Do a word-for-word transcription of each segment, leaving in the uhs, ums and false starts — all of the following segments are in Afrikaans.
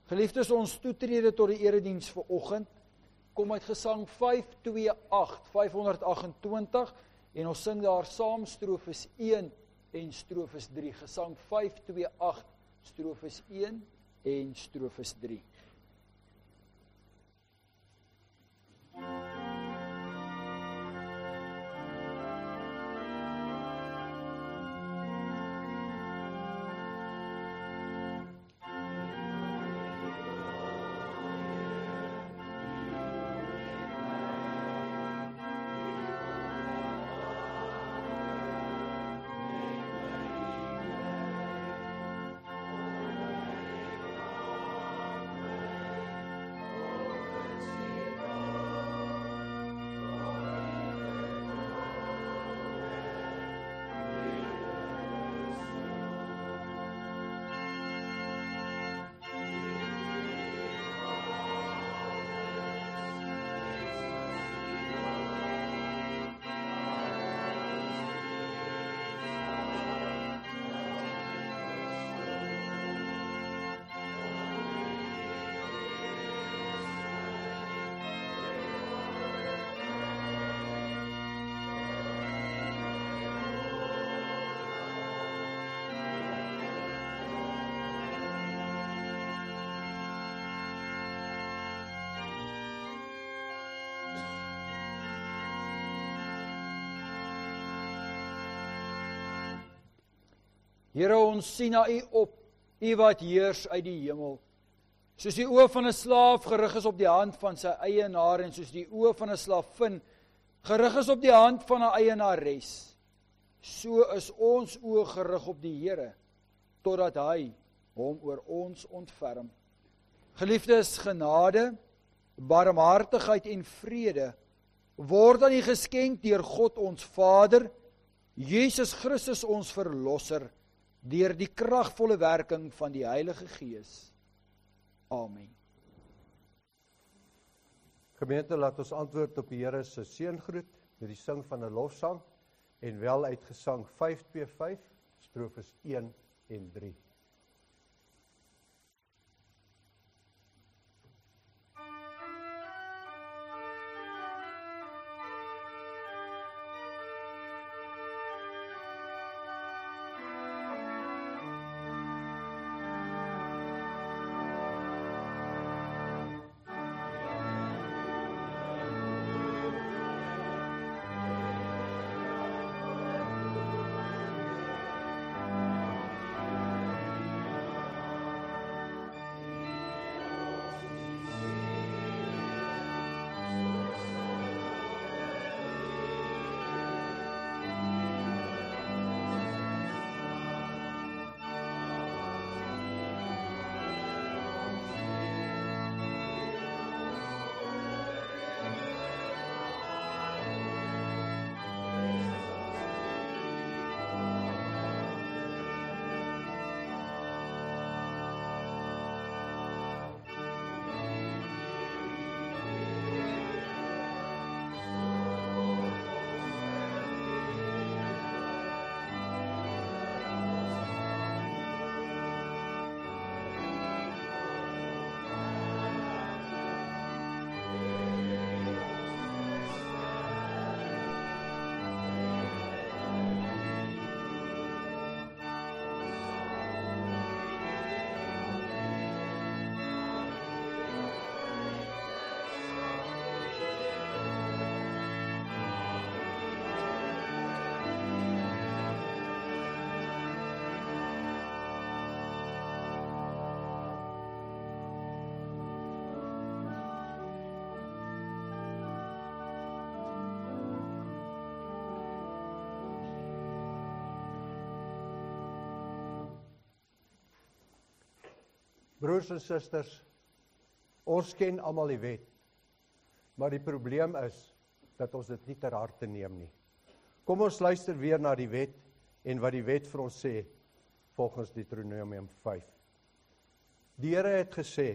Geliefdes, ons toetrede tot die erediens vanoggend kom uit Gesang vyf twee agt, vyfhonderdagentwintig, en ons sing daar saam strofes een en strofes drie. Gesang vyf twee agt, strofes een en strofes drie. Here, ons sien na U op, U wat heers uit die hemel. Soos die oë van 'n slaaf gerig is op die hand van sy eienaar, en soos die oë van 'n slavin gerig is op die hand van 'n eienares, so is ons oë gerig op die Here, totdat hy hom oor ons ontferm. Geliefdes, genade, barmhartigheid en vrede word aan U geskenk deur God ons Vader, Jesus Christus ons Verlosser, deur die kragvolle werking van die Heilige Gees. Amen. Gemeente, laat ons antwoord op die Here se seëngroet met die sing van 'n lofsang, en wel uit Gesang vyf twee vyf, strofes een en drie. Broers en susters, ons ken almal die wet, maar die probleem is dat ons dit nie ter harte neem nie. Kom ons luister weer na die wet en wat die wet vir ons sê volgens Deuteronomium vyf. Die Here het gesê: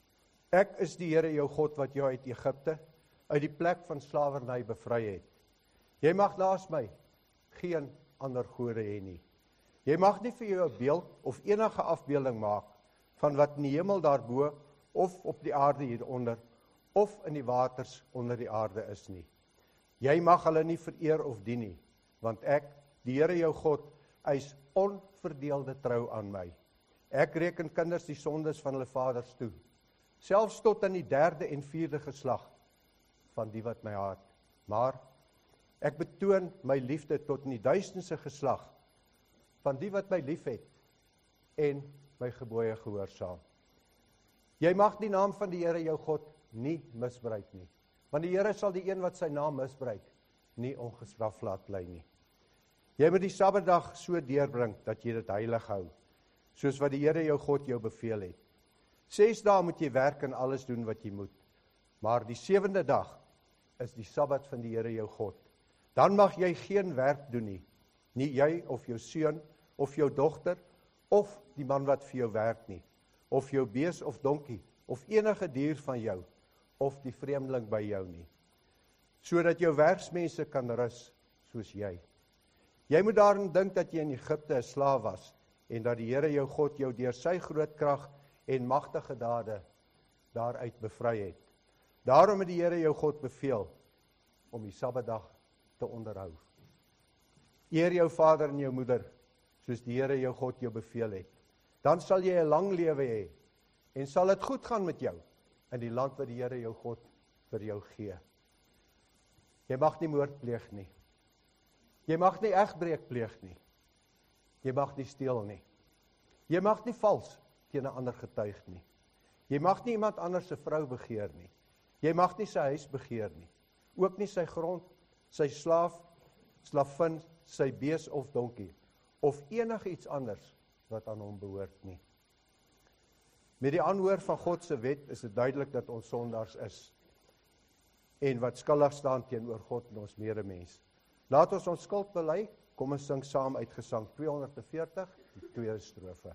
Ek is die Here jou God wat jou uit Egipte, uit die plek van slawerny bevry het. Jy mag naas my geen ander gode hê nie. Jy mag nie vir jou 'n beeld of enige afbeelding maak van wat in die hemel daarbo, of op die aarde hieronder, of in die waters onder die aarde is nie. Jy mag hulle nie vereer of dien nie, want ek, die Here jou God, eis onverdeelde trou aan my. Ek reken kinders die sondes van hulle vaders toe, selfs tot in die derde en vierde geslag van die wat my haat. Maar ek betoon my liefde tot in die duisendste geslag van die wat my liefhet en my gebooie gehoorsaam. Jy mag die naam van die Here jou God nie misbruik nie, want die Here sal die een wat sy naam misbruik nie ongestraf laat bly nie. Jy moet die Sabbatdag so deurbring dat jy dit heilig hou, soos wat die Here jou God jou beveel het. Ses dae moet jy werk en alles doen wat jy moet, maar die sewende dag is die Sabbat van die Here jou God. Dan mag jy geen werk doen nie, nie jy of jou seun of jou dogter of die man wat vir jou werk nie, of jou bees of donkie of enige dier van jou of die vreemdeling by jou nie, sodat jou werksmense kan rus soos jy. Jy moet daarin dink dat jy in Egipte 'n slaaf was en dat die Here jou God jou deur sy groot krag en magtige dade daaruit bevry het. Daarom het die Here jou God beveel om die Sabbatdag te onderhou. Eer jou vader en jou moeder, soos die Here jou God jou beveel het. Dan sal jy 'n lang lewe hê en sal dit goed gaan met jou in die land wat die Here jou God vir jou gee. Jy mag nie moord pleeg nie. Jy mag nie egbreek pleeg nie. Jy mag nie steel nie. Jy mag nie vals teen 'n ander getuig nie. Jy mag nie iemand anders se vrou begeer nie. Jy mag nie sy huis begeer nie. Ook nie sy grond, sy slaaf, slavin, sy bees of donkie, of enige iets anders wat aan hom behoort nie. Met die aanhoor van God se wet is dit duidelik dat ons sondaars is en wat skuldig staan teenoor God en ons medemens. Laat ons ons skuld bely. Kom ons sing saam uit Gesang tweehonderdveertig, die tweede strofe.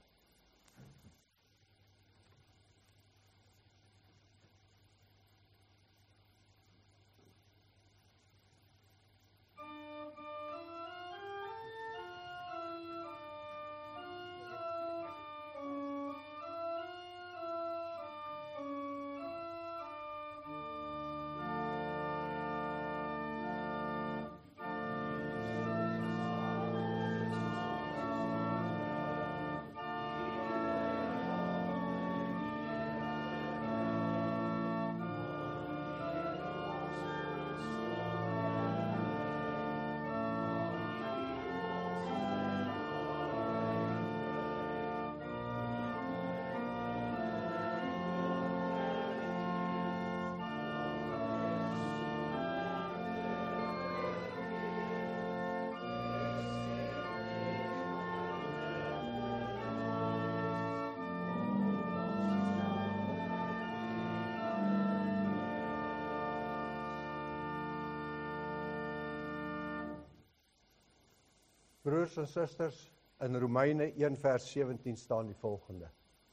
Broers en susters, in Romeine een vers sewentien staan die volgende.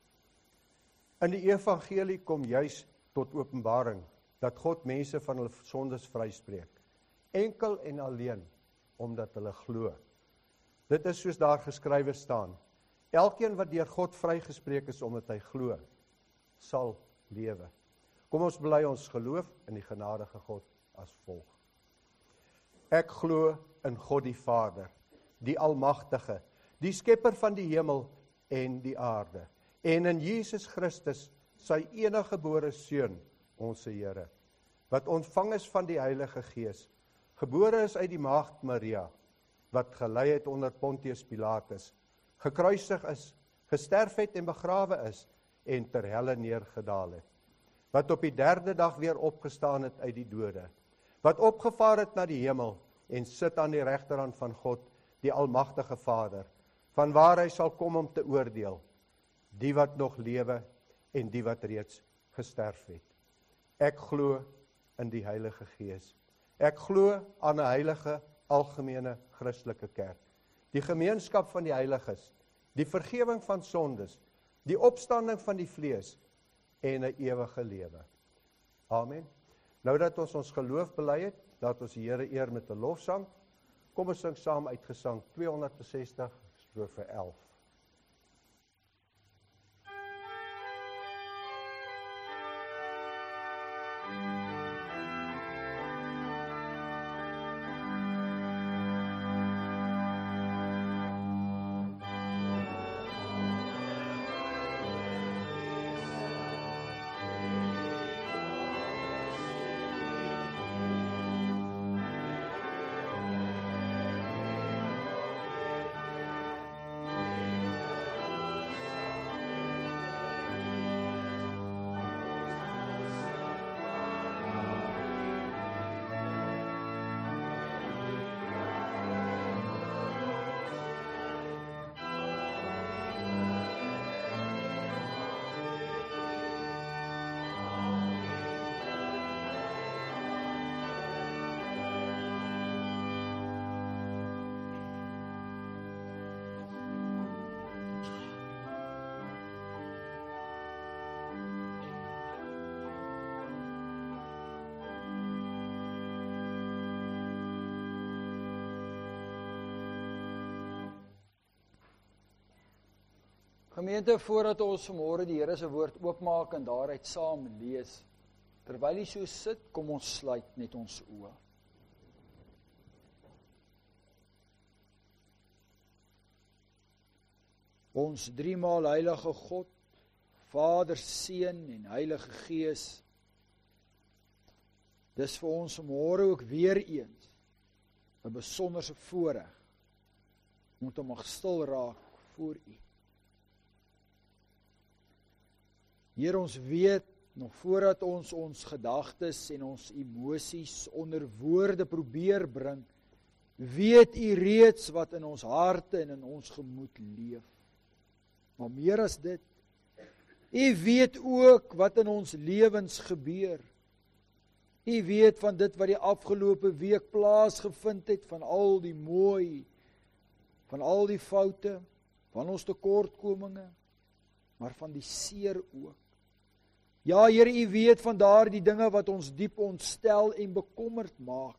In die evangelie kom juis tot openbaring, dat God mense van hulle sondes vryspreek, enkel en alleen, omdat hulle glo. Dit is soos daar geskrywe staan, elkeen wat deur God vrygespreek is omdat hy glo, sal lewe. Kom ons bely ons geloof in die genadige God as volg. Ek glo in God die Vader, die Almagtige, die skepper van die hemel en die aarde, en in Jesus Christus, sy enige gebore Seun, ons Here, wat ontvang is van die Heilige Gees, gebore is uit die maagd Maria, wat gelei het onder Pontius Pilatus, gekruisig is, gesterf het en begrawe is, en ter helle neergedaal het, wat op die derde dag weer opgestaan het uit die dode, wat opgevaar het na die hemel, en sit aan die regterhand van God, die Almagtige Vader, van waar hy sal kom om te oordeel, die wat nog lewe en die wat reeds gesterf het. Ek glo in die Heilige Gees. Ek glo aan 'n heilige, algemene Christelike kerk, die gemeenskap van die heiliges, die vergifnis van sondes, die opstanding van die vlees en 'n ewige lewe. Amen. Nou dat ons ons geloof bely het, dat ons die Here eer met 'n lofsang, kom ons sing saam uit Gesang tweehonderdsestig, strofe elf. Gemeente, voordat ons vanmôre die Here se woord oopmaak en daaruit saam lees, terwyl jy so sit, kom ons sluit net ons oë. Ons driemaal heilige God, Vader, Seun en Heilige Gees, dis vir ons vanmôre ook weer eens 'n besonderse voorreg om te mag stil raak voor U. Here, ons weet, nog voordat ons ons gedagtes en ons emosies onder woorde probeer bring, weet U reeds wat in ons harte en in ons gemoed leef. Maar meer as dit, U weet ook wat in ons lewens gebeur. U weet van dit wat die afgelope week plaasgevind het, van al die mooi, van al die foute, van ons tekortkominge, maar van die seer ook. Ja, Here, U weet van daardie dinge wat ons diep ontstel en bekommerd maak.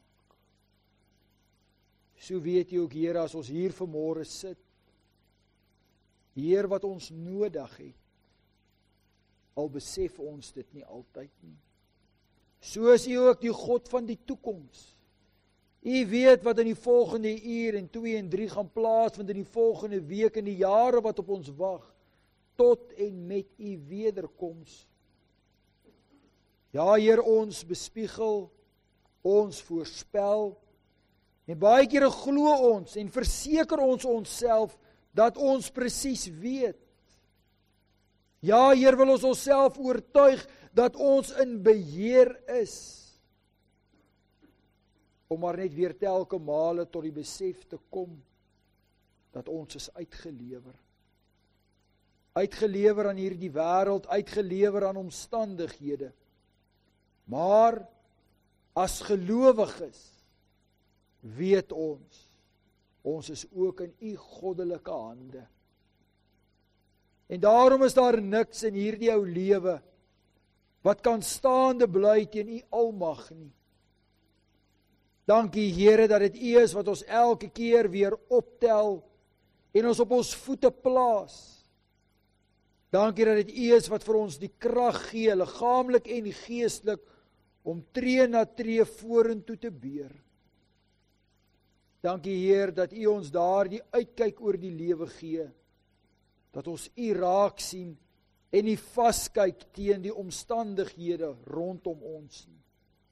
So weet U ook, Here, as ons hier vanmôre sit, Heer, wat ons nodig het, al besef ons dit nie altyd nie. So is U ook die God van die toekoms. U weet wat in die volgende uur en twee en drie gaan plaasvind in die volgende week en die jare wat op ons wag, tot en met U wederkoms. Ja, Heer, ons bespiegel, ons voorspel, en baie kere glo ons en verseker ons onsself dat ons presies weet. Ja, Heer, wil ons onsself oortuig dat ons in beheer is, om maar net weer telke male tot die besef te kom, dat ons is uitgelewer. Uitgelewer aan hierdie wêreld, uitgelewer aan omstandighede. Maar, as gelowiges, weet ons, ons is ook in U goddelike hande. En daarom is daar niks in hierdie ou lewe, wat kan staande bly teen U almag nie. Dankie, Here, dat dit U is wat ons elke keer weer optel en ons op ons voete plaas. Dankie dat dit U is wat vir ons die krag gee, liggaamlik en geestelik, om tree na tree vorentoe te beer. Dankie, Heer, dat U ons daar die uitkyk oor die lewe gee, dat ons U raak sien en nie vaskyk teen die omstandighede rondom ons nie.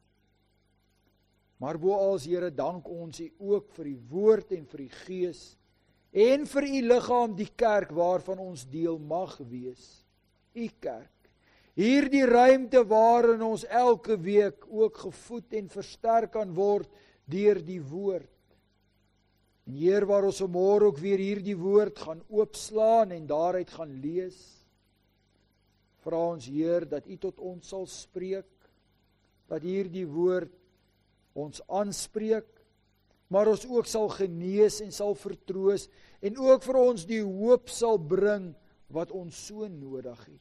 Maar boals, Here, dank ons U ook vir die woord en vir die gees en vir U liggaam, die kerk waarvan ons deel mag wees. U kerk. Hierdie ruimte waarin ons elke week ook gevoed en versterk kan word deur die woord. En Heer, waar ons vanmôre ook weer hierdie woord gaan oopslaan en daaruit gaan lees, vra ons, Heer, dat U tot ons sal spreek, dat hierdie woord ons aanspreek, maar ons ook sal genees en sal vertroos, en ook vir ons die hoop sal bring wat ons so nodig het.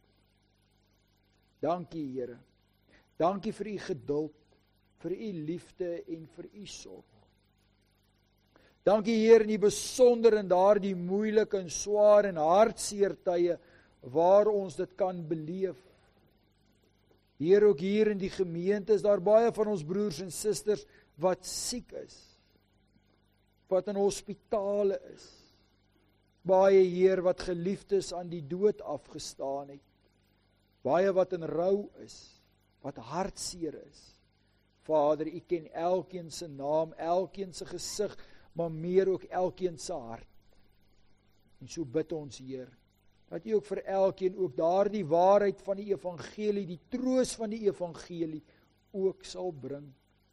Dankie, Here. Dankie vir U geduld, vir U liefde en vir U sorg. Dankie, Heer, in die besonder in daardie moeilike en swaar en hartseer tye waar ons dit kan beleef. Heer, ook hier in die gemeente is daar baie van ons broers en susters wat siek is, wat in hospitale is. Baie, Heer, wat geliefdes aan die dood afgestaan het. Baie wat in rou is, wat hartseer is. Vader, U ken elkeen se naam, elkeen se gesig, maar meer ook elkeen se hart. En so bid ons, Heer, dat U ook vir elkeen ook daardie waarheid van die evangelie, die troos van die evangelie ook sal bring.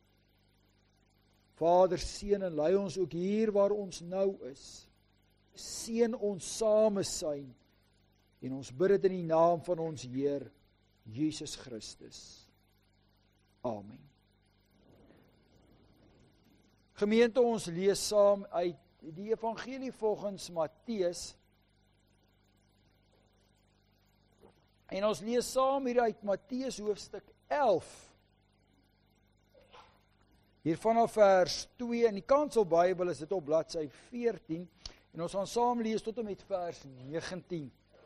Vader, seën en lei ons ook hier waar ons nou is. Seën ons samesyn en ons bid dit in die naam van ons Heer Jesus Christus. Amen. Gemeente, ons lees saam uit die evangelie volgens Matteus. En ons lees saam hier uit Matteus hoofstuk elf. Hier vanaf vers twee, in die Kanselbybel is dit op bladsy veertien, en ons gaan saam lees tot en met vers negentien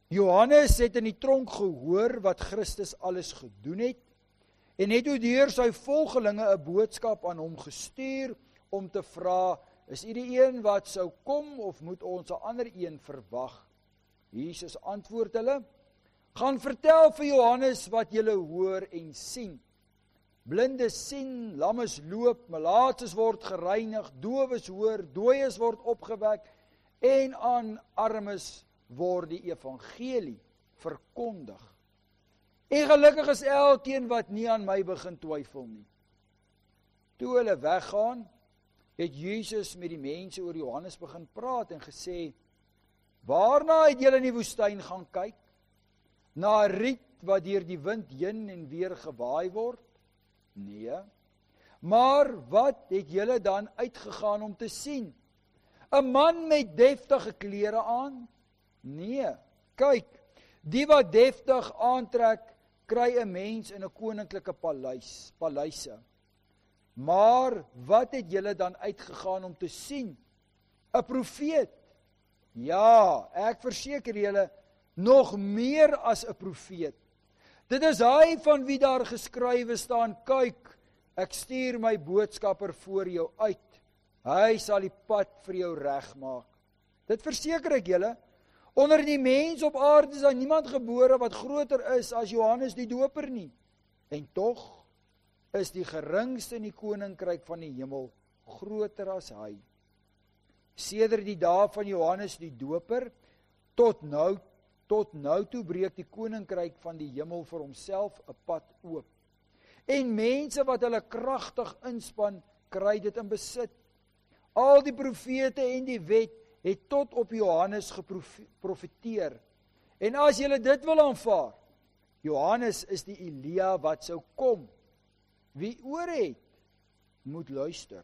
Johannes het in die tronk gehoor wat Christus alles gedoen het, en het toe deur sy volgelinge 'n boodskap aan hom gestuur om te vra, is u die een wat sou kom of moet ons 'n ander een verwag? Jesus antwoord hulle, gaan vertel vir Johannes wat julle hoor en sien. Blindes sien, lammes loop, malaatses word gereinig, dowes hoor, dooies word opgewek en aan armes word die evangelie verkondig. En gelukkig is elkeen wat nie aan my begin twyfel nie. Toe hulle weggaan, het Jesus met die mense oor Johannes begin praat en gesê, waarna het julle in die woestyn gaan kyk? Na 'n riet wat deur die wind heen en weer gewaai word? Nee. Maar wat het julle dan uitgegaan om te sien? 'n Man met deftige klere aan? Nee. Kyk, die wat deftig aantrek, kry 'n mens in 'n koninklike paleis, paleise. Maar wat het julle dan uitgegaan om te sien? 'n Profeet? Ja, ek verseker julle, nog meer as 'n profeet. Dit is hy van wie daar geskrywe staan, kyk, ek stuur my boodskapper voor jou uit. Hy sal die pad vir jou regmaak. Dit verseker ek julle, onder die mens op aarde is daar niemand gebore wat groter is as Johannes die Doper nie. En tog is die geringste in die koninkryk van die hemel groter as hy. Sedert die dae van Johannes die Doper tot nou tot nou toe breek die koninkryk van die hemel vir homself 'n pad oop. En mense wat hulle kragtig inspann, kry dit in besit. Al die profete en die wet het tot op Johannes geprofeteer. En as julle dit wil aanvaar, Johannes is die Elia wat sou kom. Wie oor het, moet luister.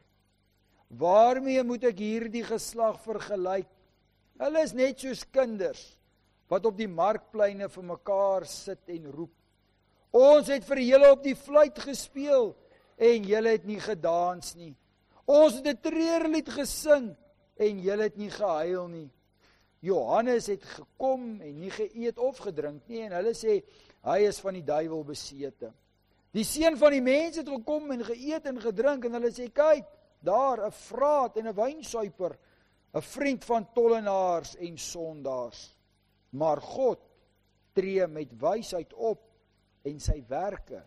Waarmee moet ek hierdie geslag vergelyk? Hulle is net soos kinders wat op die markpleine vir mekaar sit en roep. Ons het vir julle op die fluit gespeel en julle het nie gedans nie. Ons het 'n treurlied gesing en julle het nie gehuil nie. Johannes het gekom en nie geëet of gedrink nie en hulle sê hy is van die duiwel besete. Die seun van die mens het gekom en geëet en gedrink en hulle sê kyk, daar 'n vraat en 'n wynsuiper, 'n vriend van tollenaars en sondaars. Maar God tree met wysheid op en sy werke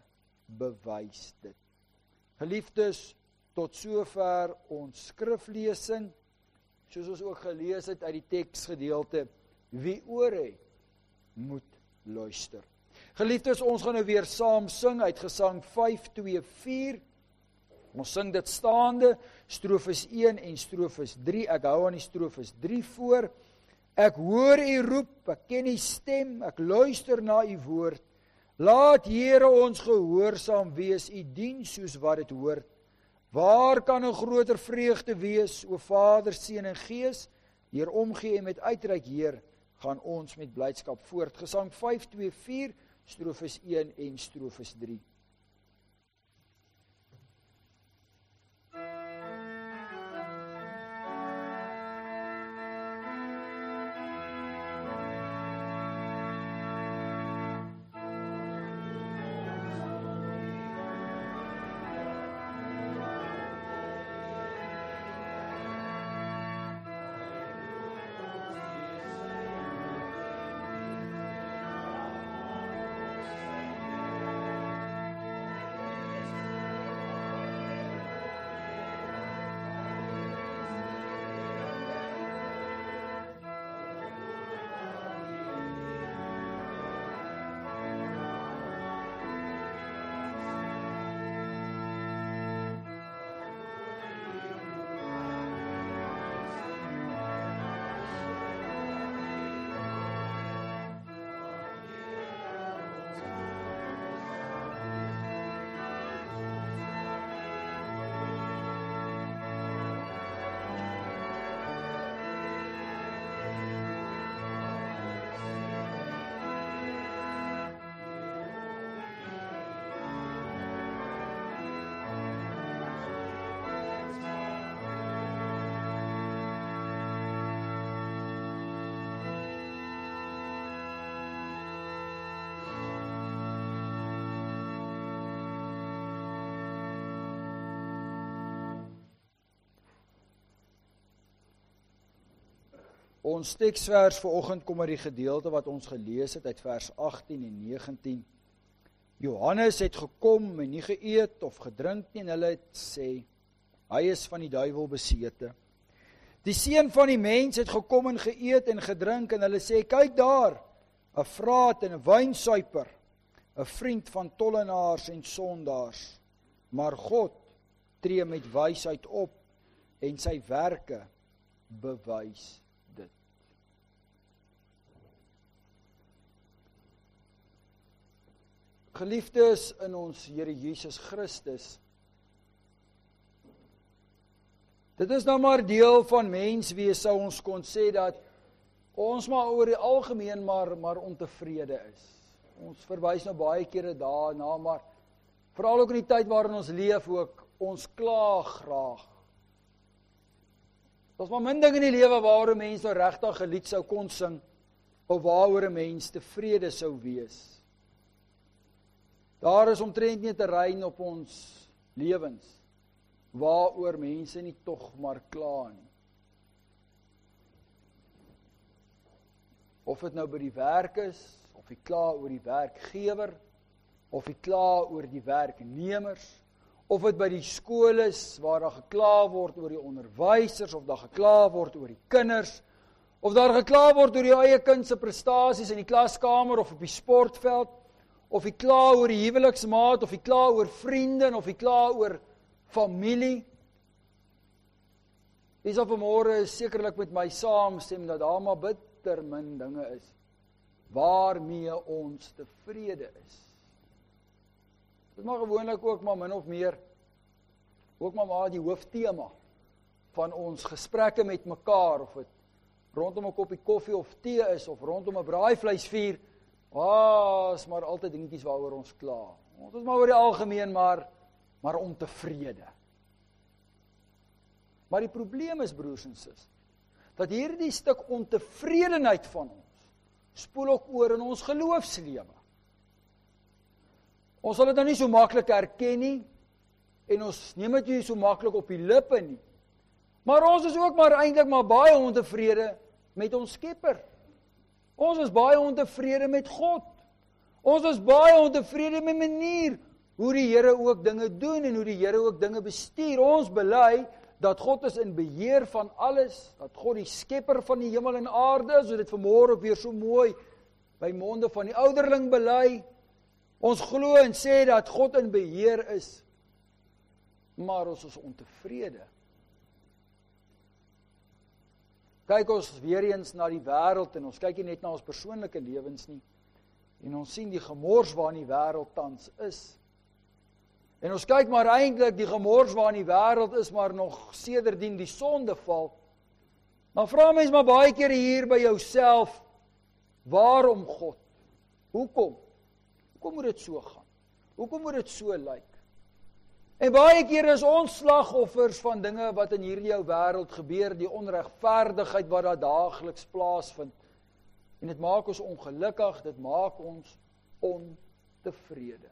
bewys dit. Geliefdes, tot sover ons skriflesing, soos ons ook gelees het uit die teksgedeelte, wie oor het, moet luister. Geliefdes, ons gaan nou weer saam sing uit Gesang vyf twee vier. Ons sing dit staande, strofes een en strofes drie. Ek hou aan die strofes drie voor. Ek hoor u roep, ek ken u stem, ek luister na u woord. Laat Here ons gehoorsaam wees, u dien soos wat dit hoort. Waar kan 'n groter vreugde wees, o Vader, Seun en Gees? Deur omgee en met uitreik, Heer, gaan ons met blydskap voort. Gesang vyf twee vier, strofes een en strofes drie. Ons teksvers vanoggend kom uit die gedeelte wat ons gelees het uit vers agttien en negentien. Johannes het gekom en nie geëet of gedrink nie, en hulle het sê, hy is van die duiwel besete. Die seun van die mens het gekom en geëet en gedrink, en hulle sê, kyk daar, 'n vraat en 'n wynsuiper, 'n vriend van tollenaars en sondaars. Maar God tree met wysheid op, en sy werke bewys dit. Geliefdes in ons Here Jesus Christus, dit is nou maar deel van menswees, sou ons kon sê dat ons maar oor die algemeen maar, maar ontevrede is. Ons verwys nou baie kere daarna, maar veral ook in die tyd waarin ons leef ook, ons kla graag. Daar's maar min dinge in die lewe waaroor 'n mens nou regtig 'n lied sou kon sing, of waaroor 'n mens tevrede sou wees. Daar is omtrent nie 'n terrein op ons lewens waaroor mense nie tog maar kla nie. Of dit nou by die werk is, of jy kla oor die werkgewer, of jy kla oor die werknemers, of dit by die skool is waar daar gekla word oor die onderwysers, of daar gekla word oor die kinders, of daar gekla word oor jou eie kind se prestasies in die klaskamer of op die sportveld, of jy kla oor die huweliksmaat, of jy kla oor vriende, of jy kla oor familie. Wie sal vanmôre sekerlik met my saamstem dat daar maar bitter min dinge is waarmee ons tevrede is. Dit is maar gewoonlik ook maar min of meer ook maar maar die hooftema van ons gesprekke met mekaar, of dit rondom 'n koppie koffie of tee is, of rondom 'n braaivleisvuur. Ah, is maar altyd dingetjies waaroor ons kla. Ons is maar oor die algemeen maar maar ontevrede. Maar die probleem is, broers en susters, dat hierdie stuk ontevredenheid van ons spoel ook oor in ons geloofslewe. Ons sal dit nou nie so maklik erken nie, en ons neem dit nie so maklik op die lippe nie. Maar ons is ook maar eintlik maar baie ontevrede met ons Skepper. Ons is baie ontevrede met God. Ons is baie ontevrede met die manier hoe die Here ook dinge doen en hoe die Here ook dinge bestuur. Ons bely dat God is in beheer van alles, dat God die Skepper van die hemel en aarde is, so dit vanmôre ook weer so mooi by monde van die ouderling bely. Ons glo en sê dat God in beheer is, maar ons is ontevrede. Kyk ons weer eens na die wêreld, en ons kyk nie net na ons persoonlike lewens nie, en ons sien die gemors waarin die wêreld tans is. En ons kyk maar eintlik die gemors waarin die wêreld is, maar nog sedertdien die sondeval. Dan vra mens maar baie keer hier by jouself, waarom God? Hoekom? Hoekom moet dit so gaan? Hoekom moet dit so lyk? En baie keer is ons slagoffers van dinge wat in hierdie ou wêreld gebeur, die onregverdigheid wat daar daagliks plaasvind. En dit maak ons ongelukkig, dit maak ons ontevrede.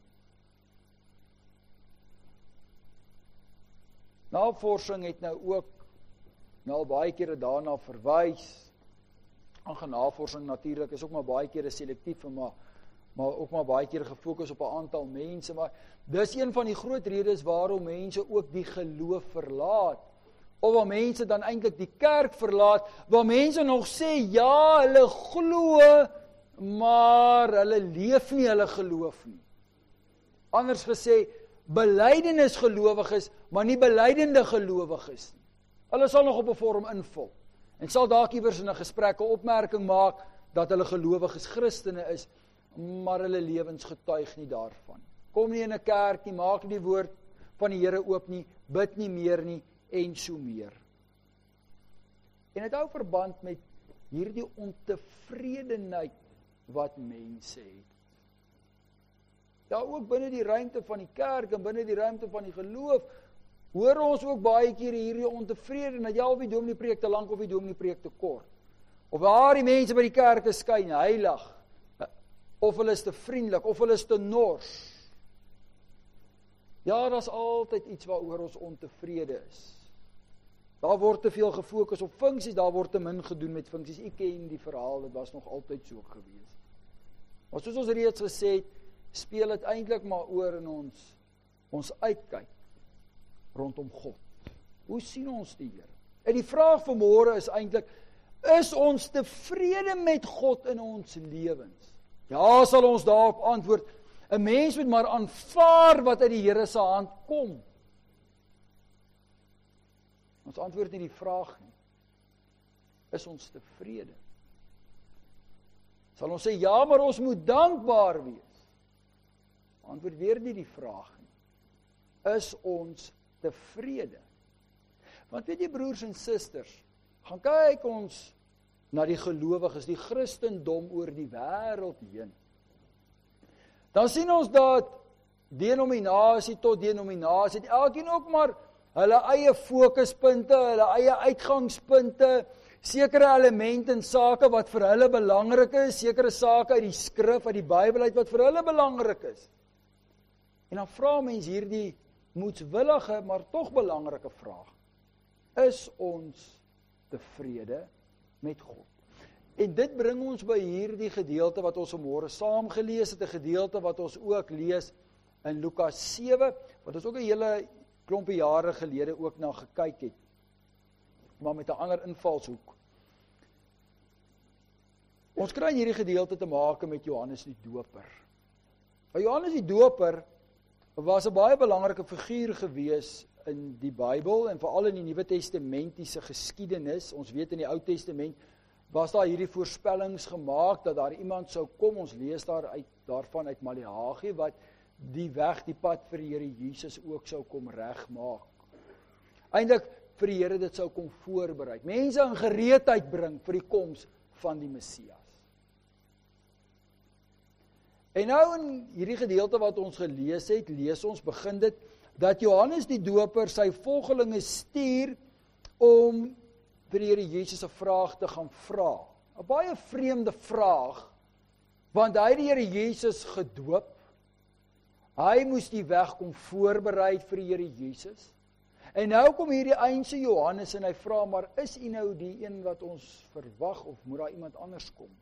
Navorsing het nou ook nou baie kere daarna verwys. Ag, navorsing natuurlik is ook maar baie kere selektief, maar maar ook maar baie keer gefokus op 'n aantal mense, maar dis een van die groot redes waarom mense ook die geloof verlaat, of waar mense dan eintlik die kerk verlaat, waar mense nog sê, ja, hulle glo, maar hulle leef nie hulle geloof nie. Anders gesê, belydenis gelowiges, maar nie belydende gelowiges nie. Hulle sal nog op 'n vorm invul, en sal dalk iewers in 'n gesprek 'n opmerking maak, dat hulle gelowiges Christene is, maar hulle lewens getuig nie daarvan. Kom nie in 'n kerk nie, maak nie die woord van die Here oop nie, bid nie meer nie, en so meer. En dit hou verband met hierdie ontevredenheid wat mense het. Ja, ook binne die ruimte van die kerk en binne die ruimte van die geloof, hoor ons ook baie keer hierdie ontevredenheid, ja, of die dominee preek te lank of die dominee preek te kort. Of waar die mense by die kerk te skyn, heilig, of hulle is te vriendelik, of hulle is te nors. Ja, daar is altyd iets waaroor ons ontevrede is. Daar word te veel gefokus op funksies, daar word te min gedoen met funksies. Ek ken die verhaal, dit was nog altyd so gewees. Maar soos ons reeds gesê het, speel dit eintlik maar oor in ons, ons uitkyk rondom God. Hoe sien ons die Here? En die vraag vanmôre is eintlik, is ons tevrede met God in ons lewens? Ja, sal ons daarop antwoord, 'n mens moet maar aanvaar wat uit die Here se hand kom. Ons antwoord nie die vraag nie. Is ons tevrede? Sal ons sê, ja, maar ons moet dankbaar wees? Antwoord weer nie die vraag nie. Is ons tevrede? Want weet jy, broers en susters, gaan kyk ons na die gelowiges, die Christendom oor die wêreld heen. Dan sien ons dat denominasie tot denominasie, elkeen ook maar hulle eie fokuspunte, hulle eie uitgangspunte, sekere elemente en sake wat vir hulle belangrik is, sekere sake uit die skrif, uit die Bybel uit wat vir hulle belangrik is. En dan vra mens hierdie moedswillige, maar tog belangrike vraag. Is ons tevrede met God? En dit bring ons by hierdie gedeelte wat ons vanmôre saam gelees het, 'n gedeelte wat ons ook lees in Lukas sewe, wat ons ook 'n hele klompie jare gelede ook na gekyk het, maar met 'n ander invalshoek. Ons kry in hierdie gedeelte te maak met Johannes die Doper. Maar Johannes die Doper was 'n baie belangrike figuur gewees in die Bybel en veral in die Nuwe Testamentiese geskiedenis. Ons weet in die Ou Testament was daar hierdie voorspellings gemaak dat daar iemand sou kom. Ons lees daar uit daarvan uit Maleagi wat die weg, die pad vir die Here Jesus ook sou kom regmaak. Eindelik vir die Here dit sou kom voorberei. Mense in gereedheid bring vir die koms van die Messias. En nou in hierdie gedeelte wat ons gelees het, lees ons, begin dit, dat Johannes die Doper sy volgelinge stuur om vir die Here Jesus 'n vraag te gaan vra. 'n Baie vreemde vraag, want hy het die Here Jesus gedoop. Hy moes die weg kom voorberei vir die Here Jesus. En nou kom hierdie eindse Johannes en hy vra, maar is u nou die een wat ons verwag of moet daar iemand anders kom?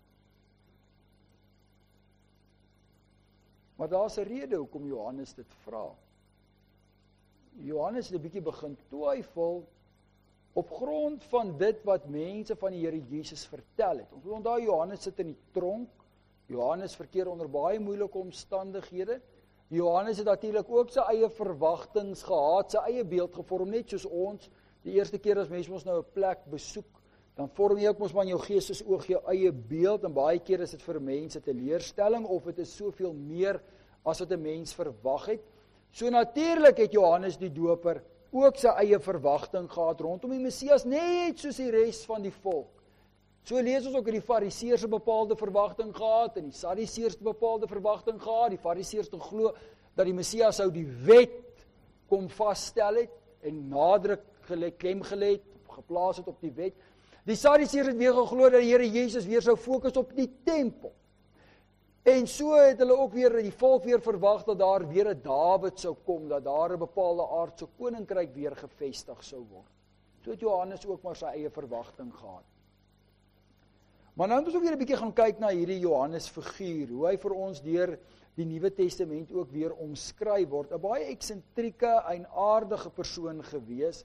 Maar daar's 'n rede hoekom Johannes dit vra. Johannes het 'n bietjie begin twyfel op grond van dit wat mense van die Here Jesus vertel het. Ons onthou Johannes sit in die tronk. Johannes verkeer onder baie moeilike omstandighede. Johannes het natuurlik ook sy eie verwagtinge gehad, sy eie beeld gevorm, net soos ons. Die eerste keer as mense ons nou 'n plek besoek, dan vorm jy ook mos maar in jou geestesoog jou eie beeld, en baie keer is dit vir mense teleurstelling, of dit is soveel meer as wat 'n mens verwag het. So natuurlik het Johannes die Doper ook sy eie verwagting gehad rondom die Messias, net soos die res van die volk. So lees ons ook dat die Fariseërs 'n bepaalde verwagting gehad en die Sadduseërs 'n bepaalde verwagting gehad. Die Fariseërs het geglo dat die Messias sou die wet kom vasstel het en nadruk gelê, klem gelê het, geplaas het op die wet. Die Sadduseërs het weer geglo dat die Here Jesus weer sou fokus op die tempel. En so het hulle ook weer, die volk weer verwag dat daar weer 'n Dawid sou kom, dat daar 'n bepaalde aardse koninkryk weer gevestig sou word. So het Johannes ook maar sy eie verwagting gehad. Maar nou moet ons ook weer 'n bietjie gaan kyk na hierdie Johannes figuur, hoe hy vir ons deur die Nuwe Testament ook weer omskryf word. 'n Baie eksentrieke en aardige persoon gewees.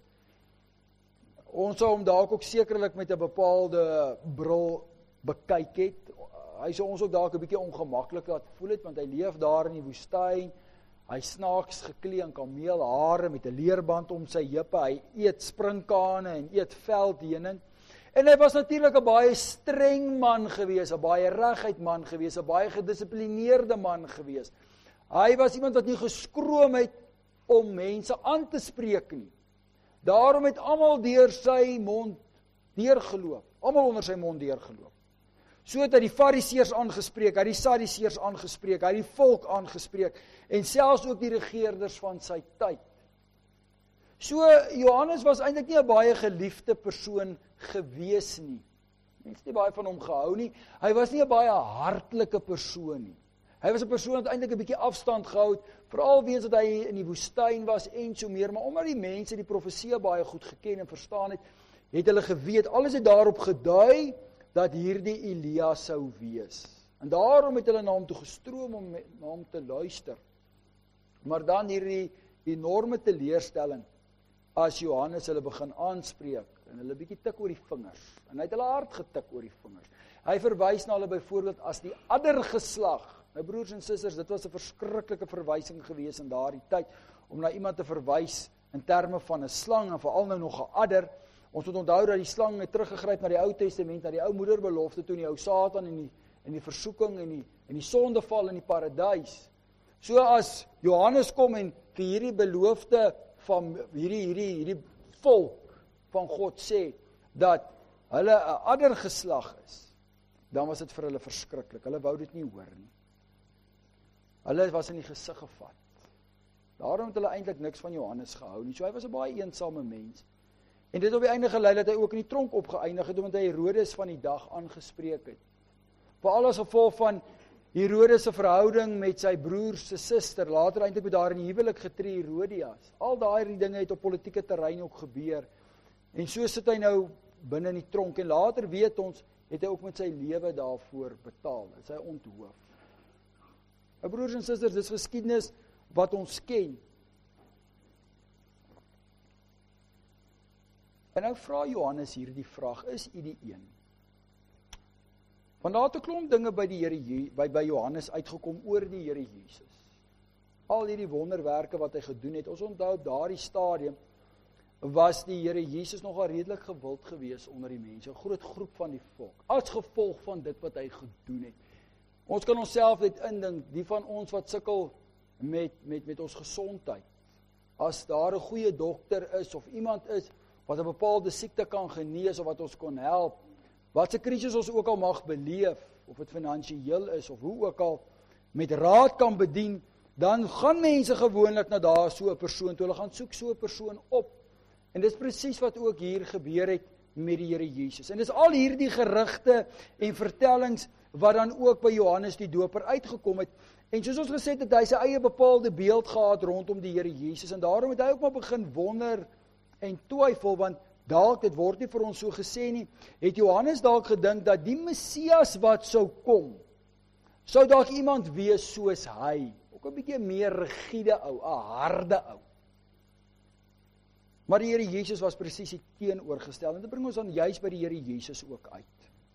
Ons sou hom dalk ook sekerlik met 'n bepaalde bril bekyk het. Hy sou ons ook dalk 'n bietjie ongemaklik laat voel het, want hy leef daar in die woestyn. Hy snaaks geklee in kameelhare met 'n leerband om sy heupe. Hy eet sprinkane en eet veldheuning. En hy was natuurlik 'n baie streng man gewees, 'n baie reguit man gewees, 'n baie gedissiplineerde man gewees. Hy was iemand wat nie geskroom het om mense aan te spreek nie. Daarom het almal deur sy mond deurgeloop, almal onder sy mond deurgeloop. So het hy die Fariseërs aangespreek, hy het die Sadduseërs aangespreek, hy het die volk aangespreek en selfs ook die regerders van sy tyd. So Johannes was eintlik nie 'n baie geliefde persoon gewees nie. Mense het nie baie van hom gehou nie. Hy was nie 'n baie hartlike persoon nie. Hy was 'n persoon wat eintlik 'n bietjie afstand gehou het, veral weens dat hy in die woestyn was en so meer, maar omdat die mense die profeseë baie goed geken en verstaan het, het hulle geweet, alles het daarop gedui, dat hierdie Elia sou wees. En daarom het hulle na hom toe gestroom om na hom te luister. Maar dan hierdie enorme teleurstelling, as Johannes hulle begin aanspreek, en hulle bietjie tik oor die vingers, en hy het hulle hard getik oor die vingers. Hy verwys na hulle byvoorbeeld as die addergeslag. My broers en susters, dit was 'n verskriklike verwysing gewees in daardie tyd, om na iemand te verwys in terme van 'n slang, en veral nou nog 'n adder. Ons moet onthou dat die slang het teruggegryp na die Ou Testament, na die ou moederbelofte, toe die ou Satan en die, en die versoeking en die, en die sondeval in die paradys. So as Johannes kom en vir hierdie beloofde van hierdie, hierdie, hierdie volk van God sê, dat hulle 'n addergeslag is, dan was dit vir hulle verskriklik. Hulle wou dit nie hoor nie. Hulle was in die gesig gevat. Daarom het hulle eintlik niks van Johannes gehou nie. So hy was 'n baie eensame mens. En dit op die einde gelei dat hy ook in die tronk opgeëindig het, omdat hy Herodes van die dag aangespreek het. Veral as gevolg van Herodes se verhouding met sy broer se suster, later eintlik met daar in die huwelik getree Herodias. Al daai dinge het op politieke terrein ook gebeur. En so sit hy nou binne in die tronk, en later weet ons, het hy ook met sy lewe daarvoor betaal. Dit is hy onthoof. My broers en susters, dis geskiedenis wat ons ken. En nou vra Johannes hierdie vraag, is u die een? Want daar het 'n klomp dinge by die Here by by Johannes uitgekom oor die Here Jesus. Al hierdie wonderwerke wat hy gedoen het. Ons onthou op daardie stadium was die Here Jesus nogal redelik gewild geweest onder die mense, 'n groot groep van die volk, as gevolg van dit wat hy gedoen het. Ons kan onsself net indink, die van ons wat sukkel met met met ons gesondheid. As daar 'n goeie dokter is of iemand is wat 'n bepaalde siekte kan genees of wat ons kon help, wat se krisis ons ook al mag beleef, of dit finansiëel is of hoe ook al, met raad kan bedien, dan gaan mense gewoonlik na daar so 'n persoon toe. Hulle gaan soek so 'n persoon op. En dis presies wat ook hier gebeur het met die Here Jesus. En dis al hierdie gerugte en vertellings wat dan ook by Johannes die Doper uitgekom het. En soos ons gesê het, het hy sy eie bepaalde beeld gehad rondom die Here Jesus. En daarom het hy ook maar begin wonder en twyfel, want dalk, dit word nie vir ons so gesê nie, het Johannes dalk gedink dat die Messias wat sou kom, sou dalk iemand wees soos hy. Ook 'n bietjie meer rigiede ou, 'n harde ou. Maar die Here Jesus was presies die teenoorgestel, en dit bring ons dan juis by die Here Jesus ook uit.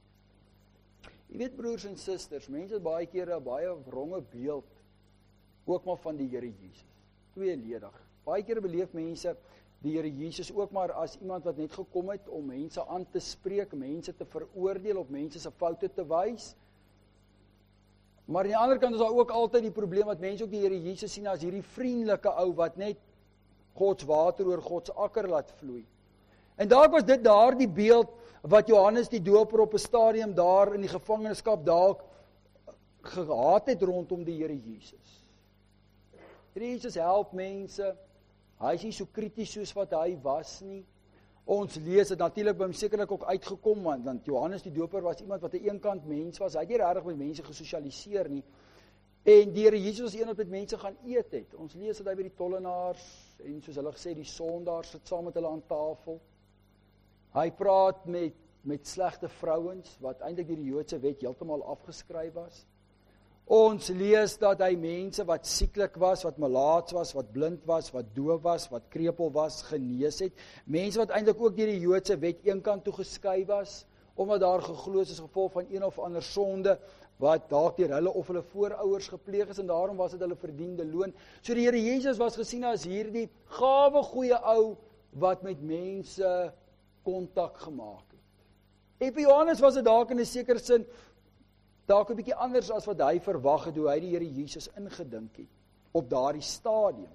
Jy weet, broers en susters, mense het baie keer 'n baie wronge beeld, ook maar van die Here Jesus. Tweeledig. Baie keer beleef mense die Here Jesus ook maar as iemand wat net gekom het om mense aan te spreek, mense te veroordeel, of mense se foute te wys. Maar aan die ander kant is daar ook altyd die probleem wat mense ook die Here Jesus sien as hierdie vriendelike ou wat net Gods water oor Gods akker laat vloei. En dalk was dit daar die beeld wat Johannes die Doper op 'n stadium daar in die gevangenskap dalk gehad het rondom die Here Jesus. Die Here Jesus help mense. Hy is nie so krities soos wat hy was nie. Ons lees het natuurlik by hom sekerlik ook uitgekom, want, want Johannes die Doper was iemand wat 'n eenkant mens was. Hy het nie regtig met mense gesosialiseer nie. En die Here Jesus was een wat met mense gaan eet het. Ons lees dat hy by die tollenaars en soos hulle gesê die sondaars sit saam met hulle aan tafel. Hy praat met met slegte vrouens wat eintlik deur die Joodse wet heeltemal afgeskryf was. Ons lees dat hy mense wat sieklik was, wat malaats was, wat blind was, wat doof was, wat krepeel was, genees het. Mense wat eintlik ook deur die Joodse wet eenkant toe geskei was, omdat daar geglo is as gevolg van een of ander sonde wat dalk deur hulle of hulle voorouers gepleeg is, en daarom was dit hulle verdiende loon. So die Here Jesus was gesien as hierdie gawe goeie ou wat met mense kontak gemaak het. En vir Johannes was dit dalk in 'n sekere sin dalk 'n bietjie anders as wat hy verwag het, hoe hy die Here Jesus ingedink het op daardie stadium.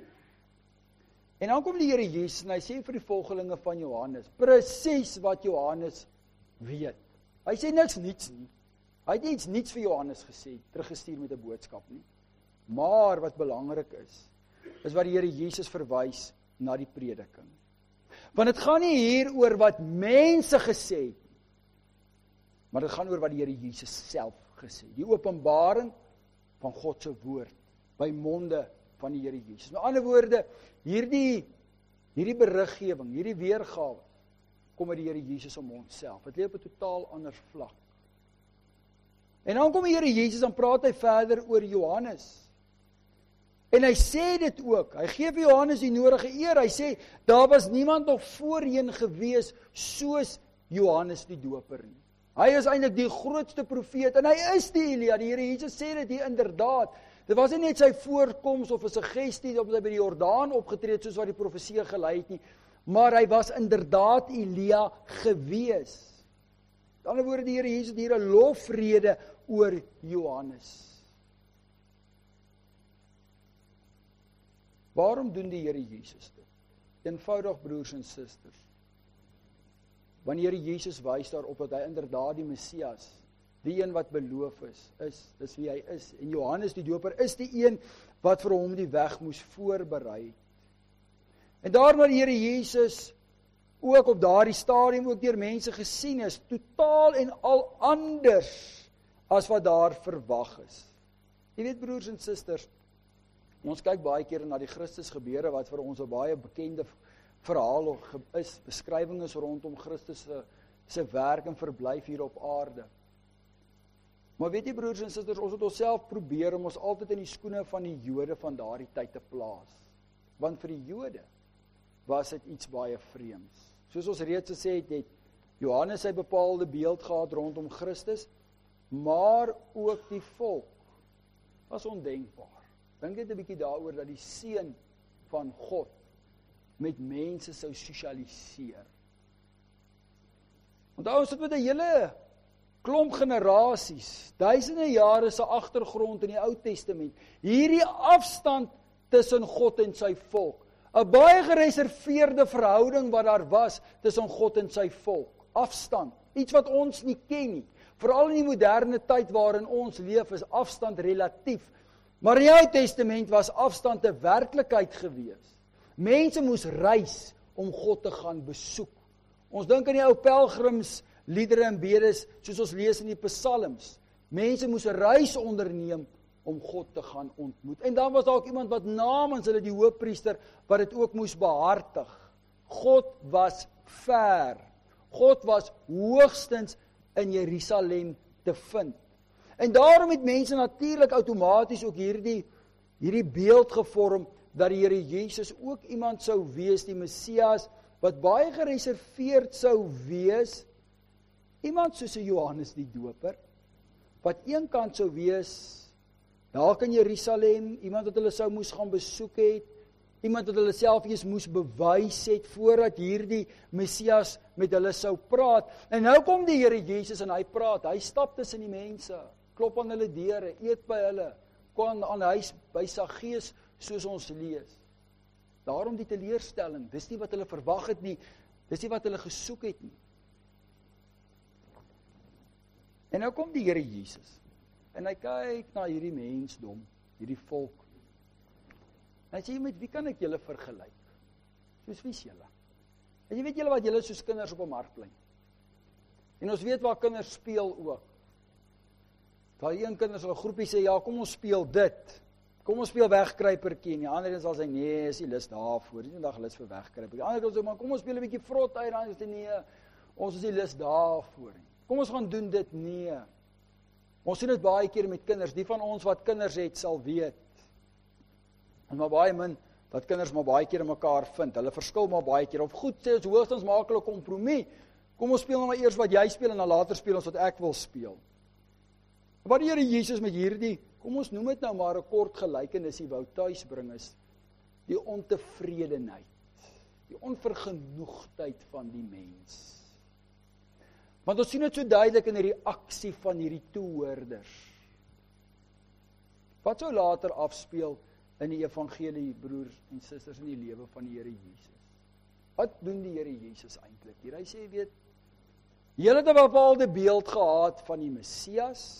En dan kom die Here Jesus en hy sê vir die volgelinge van Johannes presies wat Johannes weet. Hy sê niks niets nie. Hy het iets niets vir Johannes gesê, teruggestuur met 'n boodskap nie. Maar wat belangrik is, is wat die Here Jesus verwys na die prediking. Want dit gaan nie hier oor wat mense gesê het nie, maar dit gaan oor wat die Here Jesus self gesê het. Die openbaring van God se woord, by monde van die Here Jesus. Met ander woorde, hierdie, hierdie beriggewing, hierdie weergawe, kom uit die Here Jesus se mond self. Het lê op 'n totaal ander vlak. En dan kom die Here Jesus, dan praat hy verder oor Johannes. En hy sê dit ook, hy gee vir Johannes die nodige eer, hy sê, daar was niemand nog voorheen gewees soos Johannes die Doper nie. Hy is eintlik die grootste profeet, en hy is die Elia, die Here Jesus sê dit hier inderdaad. Dit was nie net sy voorkoms of 'n suggestie op hy by die Jordaan opgetree het soos wat die profesie gelei het nie, maar hy was inderdaad Elia gewees. Met ander woorde, die Here Jesus het hier 'n lofrede oor Johannes. Waarom doen die Here Jesus dit? Eenvoudig, broers en susters. Wanneer die Here Jesus wys daarop dat hy inderdaad die Messias, die een wat beloof is, is, dis wie hy is. En Johannes die Doper is die een wat vir hom die weg moes voorberei. En daarom dat die Here Jesus ook op daardie stadium ook deur mense gesien is, totaal en al anders as wat daar verwag is. Jy weet, broers en susters, ons kyk baie keer na die Christus gebeure wat vir ons 'n baie bekende verhaal is, beskrywing is rondom Christus se, se werk en verblyf hier op aarde. Maar weet jy, broers en susters, ons het onsself probeer om ons altyd in die skoene van die Jode van daardie tyd te plaas. Want vir die Jode was dit iets baie vreemds. Soos ons reeds gesê het, het Johannes sy bepaalde beeld gehad rondom Christus, maar ook die volk was ondenkbaar. Dink net 'n bietjie daaroor dat die seun van God met mense sou sosialiseer. Onthou, ons sit met 'n hele klomp generasies, duisende jare se agtergrond in die Ou Testament. Hierdie afstand tussen God en sy volk. 'n Baie gereserveerde verhouding wat daar was tussen God en sy volk. Afstand, iets wat ons nie ken nie. Veral in die moderne tyd waarin ons leef, is afstand relatief. Maar in die Ou Testament was afstand 'n werklikheid gewees. Mense moes reis om God te gaan besoek. Ons dink aan die ou pelgrims, liedere en bedes, soos ons lees in die psalms. Mense moes 'n reis onderneem om God te gaan ontmoet. En dan was daar ook iemand wat namens hulle, die hoofpriester, wat dit ook moes behartig. God was ver. God was hoogstens in Jerusalem te vind. En daarom het mense natuurlik outomaties ook hierdie, hierdie beeld gevorm, dat die Here Jesus ook iemand sou wees, die Messias, wat baie gereserveerd sou wees, iemand soos 'n Johannes die Doper, wat eenkant sou wees, dalk in Jerusalem, iemand wat hulle sou moes gaan besoek het, iemand wat hulle self eers moes bewys het, voordat hierdie Messias met hulle sou praat. En nou kom die Here Jesus en hy praat, hy stap tussen die mense, klop aan hulle deure, eet by hulle, kom aan huis by Saggeus, soos ons lees. Daarom die teleurstelling, dis nie wat hulle verwag het nie, dis nie wat hulle gesoek het nie. En nou kom die Here Jesus, en hy kyk na hierdie mensdom, hierdie volk. En hy sê, met wie kan ek julle vergelyk? Soos wie is julle? En jy weet julle wat, julle is soos kinders op 'n markplein. En ons weet waar kinders speel ook. Daai een kinders, hulle groepie sê, ja, kom ons speel dit. Kom ons speel wegkruipertjie, en die ander een sal sê, nee, is die lus daarvoor, dis nie dag lus vir wegkruipertjie. Die ander een sê, maar kom ons speel 'n bietjie vrot uit, dan sê nee, ons is die lus daarvoor. Kom ons gaan doen dit, nee. Ons sien dit baie keer met kinders, die van ons wat kinders het, sal weet. En maar baie min, dat kinders maar baie keer in mekaar vind, hulle verskil maar baie keer, of goed sê, ons hoogstens maak hulle kompromie, kom ons speel nou maar eers wat jy speel, en dan later speel ons wat ek wil speel. Wat die Here Jesus met hierdie, kom ons noem dit nou maar 'n kort gelykenis, die wou tuisbring is, die ontevredenheid, die onvergenoegdheid van die mens. Want ons sien dit so duidelik in die reaksie van hierdie toehoorders. Wat sou later afspeel in die evangelie, broers en susters, in die lewe van die Here Jesus? Wat doen die Here Jesus eintlik hier? Hy sê, weet, julle het 'n bepaalde beeld gehad van die Messias,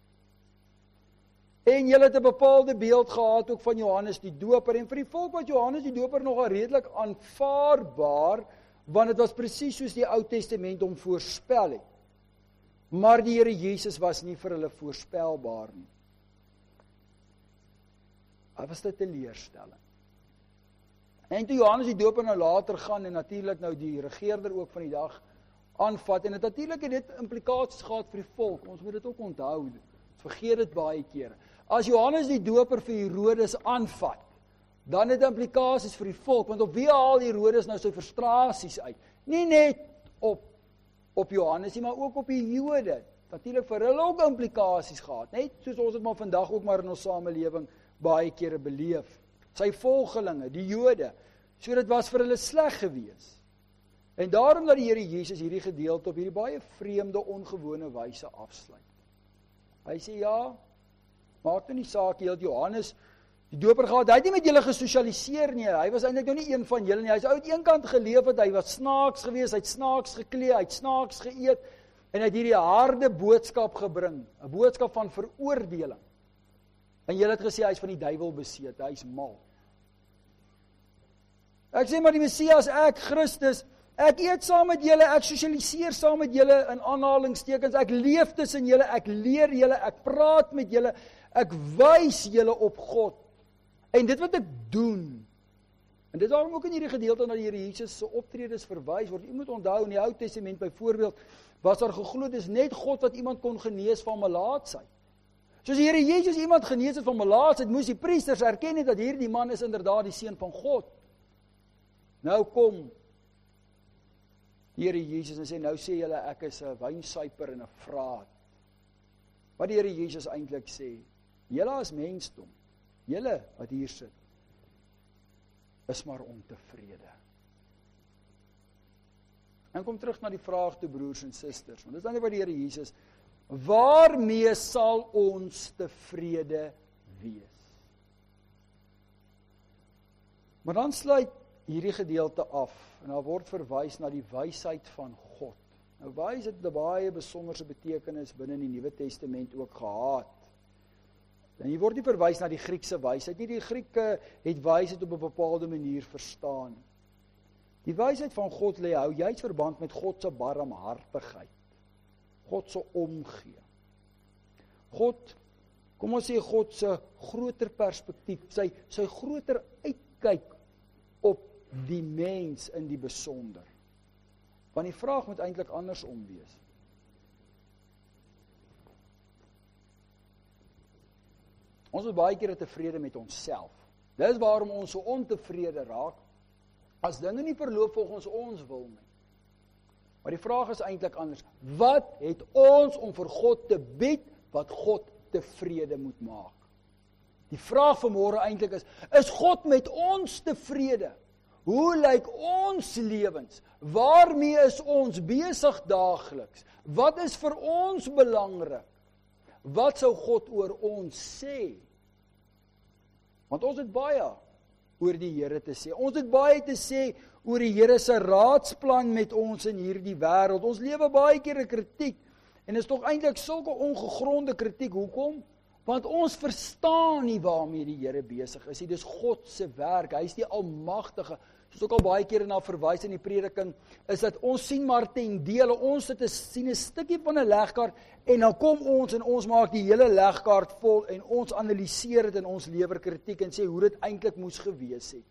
en julle het 'n bepaalde beeld gehad ook van Johannes die Doper, en vir die volk wat Johannes die Doper nogal redelik aanvaarbaar, want dit was presies soos die Ou Testament hom voorspel het. Maar die Here Jesus was nie vir hulle voorspelbaar nie. Hy was 'n teleurstelling. En toe Johannes die Doper nou later gaan en natuurlik nou die regerder ook van die dag aanvat en dit natuurlik het dit implikasies gehad vir die volk. Ons moet dit ook onthou. Ons vergeet dit baie kere. As Johannes die Doper vir Herodes aanvat, dan het implikasies vir die volk, want op wie haal Herodes nou sy frustrasies uit? Nie net op op Johannes nie, maar ook op die Jode. Natuurlik vir hulle ook implikasies gehad, net soos ons dit maar vandag ook maar in ons samelewing baie kere beleef. Sy volgelinge, die Jode, so dit was vir hulle sleg gewees. En daarom dat die Here Jesus hierdie gedeelte op hierdie baie vreemde, ongewone wyse afsluit. Hy sê ja, maak nou nie saak, jy het Johannes die Doper gehad, hy het nie met julle gesosialiseer nie, hy was eintlik nou nie een van julle nie, hy is uit een kant geleef het, hy was snaaks gewees, hy het snaaks geklee, hy het snaaks geëet, en hy het hierdie harde boodskap gebring, 'n boodskap van veroordeling. En julle het gesê, hy is van die duiwel beseet, hy is mal. Ek sê maar die Messias, ek, Christus, ek eet saam met julle, ek sosialiseer saam met julle in aanhalingstekens, ek leef tussen julle, ek leer julle, ek praat met julle, ek wys julle op God. En dit wat ek doen, en dit daarom ook in hierdie gedeelte na die Here Jesus se optredes verwys word. Jy moet onthou, in die Ou Testament byvoorbeeld, was daar geglo, dis net God wat iemand kon genees van melaatsheid. Soos die Here Jesus iemand genees het van melaatsheid, moes die priesters erken het dat hierdie man is inderdaad die seun van God. Nou kom die Here Jesus en sê, nou sê julle, ek is 'n wynsuiper en 'n vraat. Wat die Here Jesus eintlik sê, julle as mensdom, julle wat hier sit, is maar ontevrede. En kom terug na die vraag toe, broers en susters, want dit is dan nie wat die Here Jesus, waarmee sal ons tevrede wees? Maar dan sluit hierdie gedeelte af, en daar word verwys na die wysheid van God. Nou wys het 'n baie besonderse betekenis binne die Nuwe Testament ook gehad. En hier word nie verwys na die Griekse wysheid nie, die Grieke het wysheid op 'n bepaalde manier verstaan. Die wysheid van God lê hou juis verband met God se barmhartigheid, God se omgee. God, kom ons sê God se groter perspektief, sy sy groter uitkyk op die mens in die besonder. Want die vraag moet eintlik andersom wees. Ons is baie keer tevrede met onsself. Dis waarom ons so ontevrede raak, as dinge nie verloop volgens ons wil nie. Maar die vraag is eintlik anders. Wat het ons om vir God te bied, wat God tevrede moet maak? Die vraag vanmôre eintlik is, is God met ons tevrede? Hoe lyk ons lewens? Waarmee is ons besig daagliks? Wat is vir ons belangrik? Wat sou God oor ons sê? Want ons het baie oor die Here te sê. Ons het baie te sê oor die Here se raadsplan met ons in hierdie wêreld. Ons lewe baie keer in kritiek. En is tog eintlik sulke ongegronde kritiek. Hoekom? Want ons verstaan nie waarmee die Here besig is nie. Dis God se werk. Hy is die almagtige. Soos ook al baie keer na verwys in die prediking, is dat ons sien maar ten dele. Ons sit 'n sien 'n stukkie van 'n legkaart en dan kom ons en ons maak die hele legkaart vol en ons analiseer dit en ons lewer kritiek en sê hoe dit eintlik moes gewees het.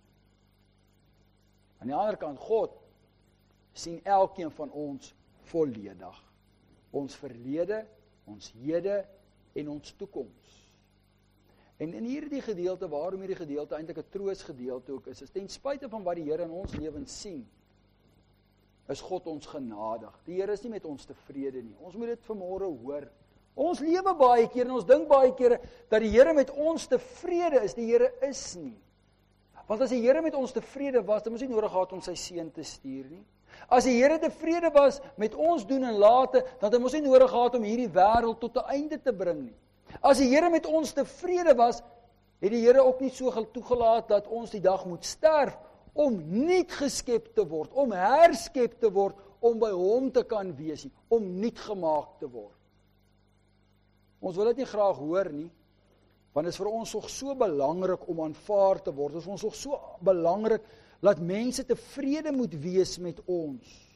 Aan die ander kant, God sien elkeen van ons volledig. Ons verlede, ons hede en ons toekoms. En in hierdie gedeelte, waarom hierdie gedeelte eintlik 'n troosgedeelte ook is, is ten spyte van wat die Here in ons lewens sien, is God ons genadig. Die Here is nie met ons tevrede nie. Ons moet dit vanmôre hoor. Ons lewe baie keer en ons dink baie kere dat die Here met ons tevrede is. Die Here is nie. Want as die Here met ons tevrede was, dan moes hy nodig gehad om sy seun te stuur nie. As die Here tevrede was met ons doen en late, dan het hy mos nie nodig gehad om hierdie wêreld tot 'n einde te bring nie. As die Here met ons tevrede was, het die Here ook nie so toegelaat dat ons die dag moet sterf om nuut geskep te word, om herskep te word, om by hom te kan wees, om nuut gemaak te word. Ons wil dit nie graag hoor nie, want dit is vir ons nog so belangrik om aanvaar te word. Dit is vir ons nog so belangrik dat mense tevrede moet wees met ons.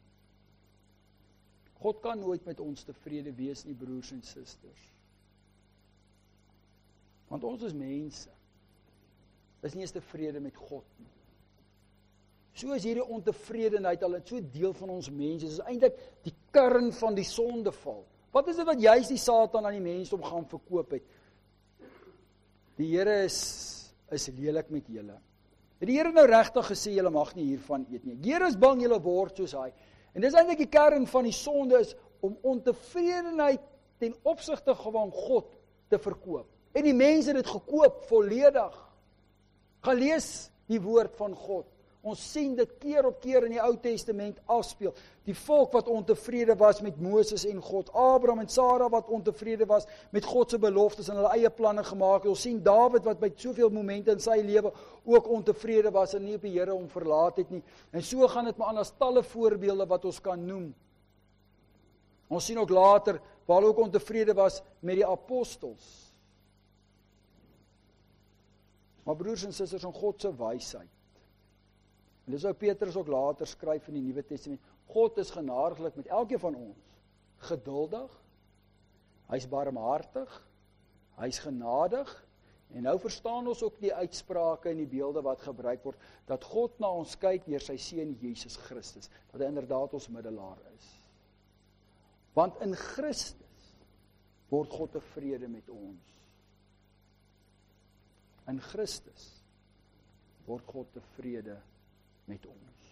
God kan nooit met ons tevrede wees nie, broers en susters. Want ons is mense. Is nie eens tevrede met God nie. So is hierdie ontevredenheid al so deel van ons mense. Dit is eintlik die kern van die sondeval. Wat is dit wat juist die Satan aan die mense om gaan verkoop het? Die Here is, is lelik met julle. Die Here nou regtig gesê, julle mag nie hiervan eet nie. Die Here is bang julle word soos hy. En dis eintlik die kern van die sonde is om ontevredenheid ten opsigte van God te verkoop. En die mense het dit gekoop volledig. Gaan lees die woord van God. Ons sien dit keer op keer in die Ou Testament afspeel. Die volk wat ontevrede was met Moses en God. Abraham en Sara wat ontevrede was met God se beloftes en hulle eie planne gemaak. Ons sien Dawid wat by soveel momente in sy lewe ook ontevrede was en nie op die Here hom verlaat het nie. En so gaan dit maar aan as talle voorbeelde wat ons kan noem. Ons sien ook later waar hulle ook ontevrede was met die apostels. Maar broers en susters, in God se wysheid. En dis wat Petrus ook later skryf in die Nuwe Testament. God is genadiglik met elkeen van ons. Geduldig. Hy's barmhartig. Hy's genadig. En nou verstaan ons ook die uitsprake en die beelde wat gebruik word, dat God na ons kyk deur sy seun Jesus Christus. Dat hy inderdaad ons middelaar is. Want in Christus word God tevrede met ons. In Christus word God tevrede met ons.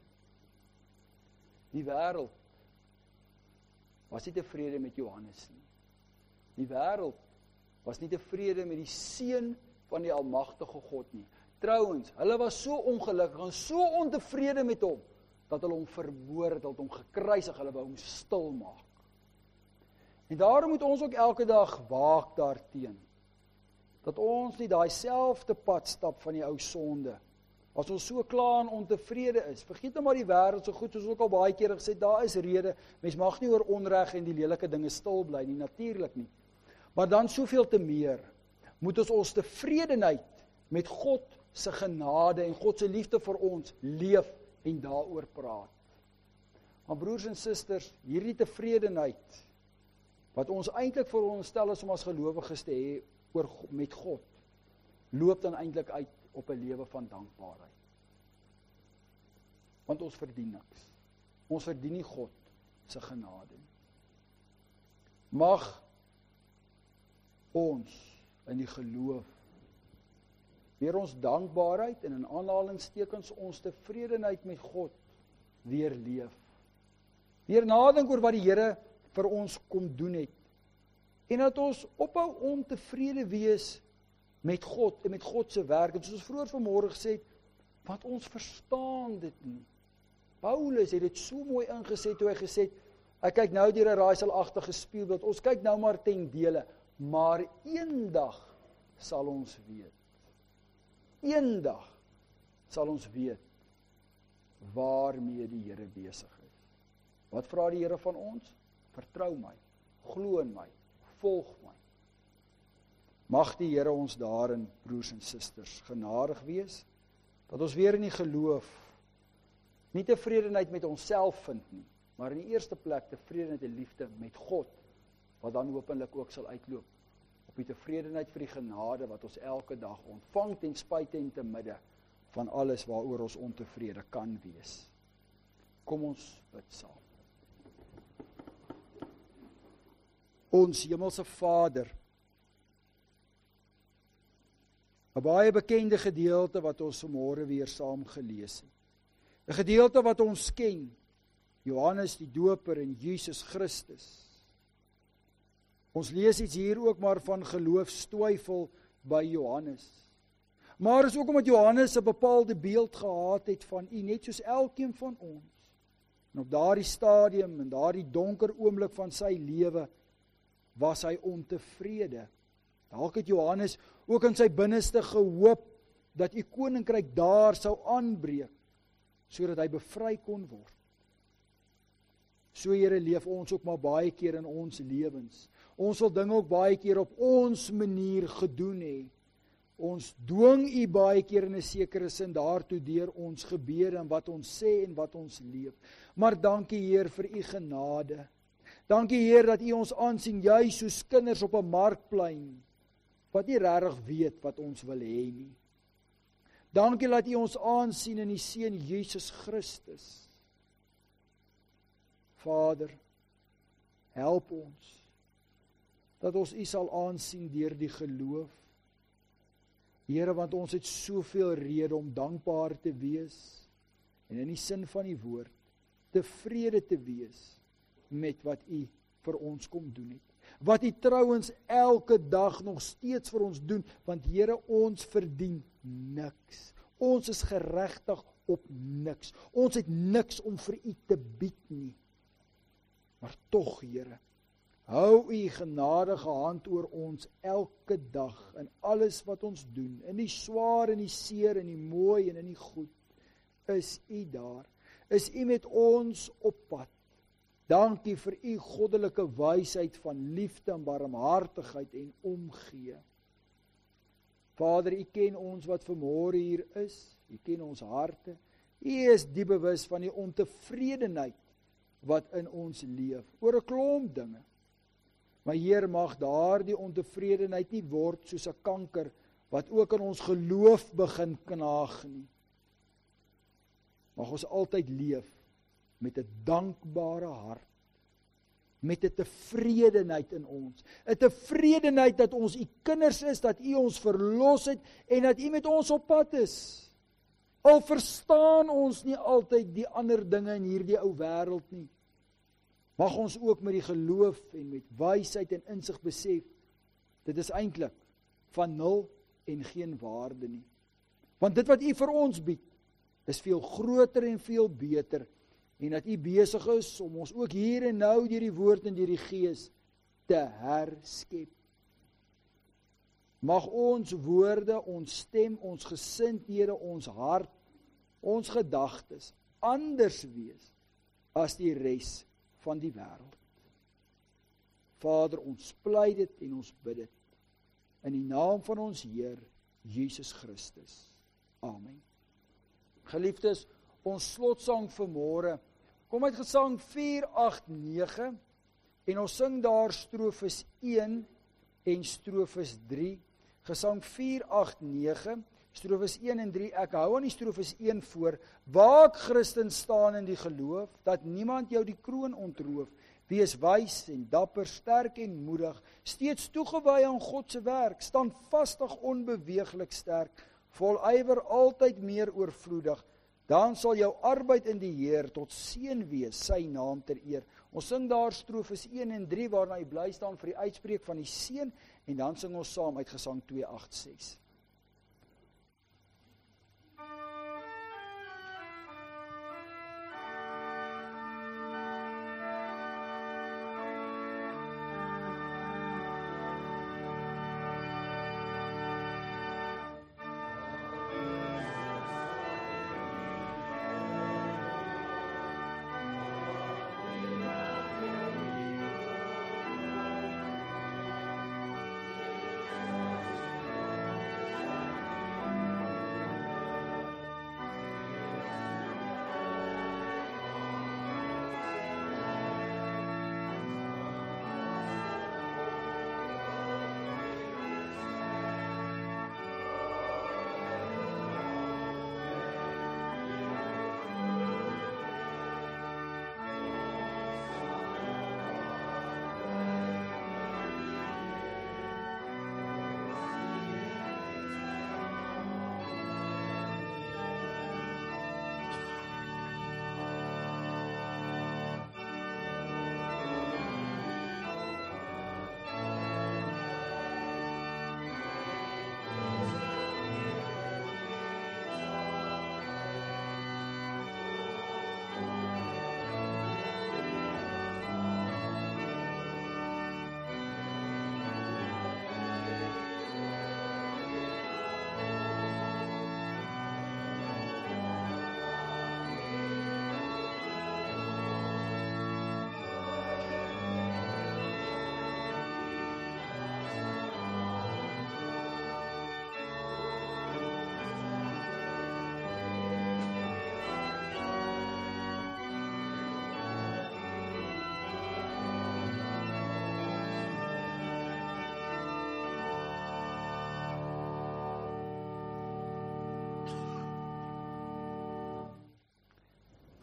Die wêreld was nie tevrede met Johannes nie. Die wêreld was nie tevrede met die seun van die almagtige God nie. Trouwens, hulle was so ongelukkig en so ontevrede met hom, dat hulle hom vermoord, dat hom gekruisig, hulle wou hom stil maak. En daarom moet ons ook elke dag waak daarteen, dat ons nie daai selfde pad stap van die ou sonde. As ons so klaar en ontevrede is, vergeet nou maar die wêreld so goed, soos ook al baie kere gesê, daar is rede, mens mag nie oor onreg en die lelike dinge stil bly nie, natuurlik nie. Maar dan soveel te meer, moet ons ons tevredenheid met God se genade en God se liefde vir ons leef en daaroor praat. Maar broers en susters, hierdie tevredenheid, wat ons eintlik veronderstel is om as gelowiges te hê oor met God, loop dan eintlik uit op 'n lewe van dankbaarheid. Want ons verdien niks. Ons verdien nie God se genade nie. Mag ons in die geloof weer ons dankbaarheid en in aanhalingstekens ons tevredenheid met God weer leef. Weer nadink oor wat die Here vir ons kom doen het. En dat ons ophou ontevrede wees met God en met God se werk. En soos ons vroeër vanmôre gesê het, want ons verstaan dit nie. Paulus het dit so mooi ingesê toe hy gesê het, ek kyk nou deur 'n raaiselagtige spieelbeeld, ons kyk nou maar ten dele, maar eendag sal ons weet. Eendag sal ons weet waarmee die Here besig is. Wat vra die Here van ons? Vertrou my, glo in my, volg my. Mag die Here ons daarin, broers en susters, genadig wees, dat ons weer in die geloof nie tevredenheid met onsself vind nie, maar in die eerste plek tevredenheid en liefde met God, wat dan hopelik ook sal uitloop op die tevredenheid vir die genade wat ons elke dag ontvang ten spyte en te midde van alles waaroor ons ontevrede kan wees. Kom ons bid saam. Ons hemelse Vader, 'n baie bekende gedeelte wat ons vanmôre weer saam gelees het. 'n Gedeelte wat ons ken, Johannes die Doper en Jesus Christus. Ons lees iets hier ook maar van geloofstwyfel by Johannes. Maar is ook omdat Johannes 'n bepaalde beeld gehad het van U, net soos elkeen van ons. En op daardie stadium en daardie donker oomblik van sy lewe was hy ontevrede. Dalk het Johannes ook in sy binneste gehoop dat U koninkryk daar sou aanbreek, sodat hy bevry kon word. So Here, leef ons ook maar baie keer in ons lewens. Ons wil dinge ook baie keer op ons manier gedoen hê. Ons dwing U baie keer in 'n sekere sin daartoe deur ons gebede en wat ons sê en wat ons leef. Maar dankie Heer vir U genade. Dankie Heer dat U ons aansien juis soos kinders op 'n markplein. wat nie regtig weet wat ons wil hê nie. Dankie dat U ons aansien in die Seun Jesus Christus. Vader, help ons, dat ons U sal aansien deur die geloof. Here, want ons het soveel rede om dankbaar te wees, en in die sin van die woord, tevrede te wees met wat U vir ons kom doen het. Wat U trouwens elke dag nog steeds vir ons doen, want Here, ons verdien niks. Ons is geregtig op niks. Ons het niks om vir U te bied nie. Maar tog, Here, hou U genadige hand oor ons elke dag in alles wat ons doen, in die swaar, in die seer, in die mooi en in die goed. Is U daar? Is U met ons op pad? Dankie vir U goddelike wysheid van liefde en barmhartigheid en omgee. Vader, U ken ons wat vanmôre hier is. U ken ons harte. U is diep bewus van die ontevredenheid wat in ons leef oor 'n klomp dinge. Maar Heer, mag daardie ontevredenheid nie word soos 'n kanker wat ook in ons geloof begin knaag nie. Mag ons altyd leef met 'n dankbare hart, met 'n tevredenheid in ons, 'n tevredenheid dat ons U kinders is, dat U ons verlos het en dat U met ons op pad is. Al verstaan ons nie altyd die ander dinge in hierdie ou wêreld nie. Mag ons ook met die geloof en met wysheid en insig besef, dit is eintlik van nul en geen waarde nie. Want dit wat U vir ons bied, is veel groter en veel beter, en dat U besig is om ons ook hier en nou deur die woord en deur die Gees te herskep. Mag ons woorde, ons stem, ons gesindhede, ons hart, ons gedagtes anders wees as die res van die wêreld. Vader, ons pleit dit en ons bid dit in die naam van ons Heer Jesus Christus. Amen. Geliefdes, ons slotsang vanmôre kom uit Gesang vier agt nege en ons sing daar strofes een en strofes drie. Gesang vier agt nege, strofes een en drie. Ek hou aan die strofes een voor. Waak Christen, staan in die geloof, dat niemand jou die kroon ontroof. Wees wys en dapper, sterk en moedig, steeds toegewy aan God se werk, staan vastig, onbeweeglik sterk, vol ywer, altyd meer oorvloedig. Dan sal jou arbeid in die Heer tot seën wees, sy naam ter eer. Ons sing daar strofes een en drie, waarna jy bly staan vir die uitspreek van die seën, en dan sing ons saam uit Gesang twee agt ses.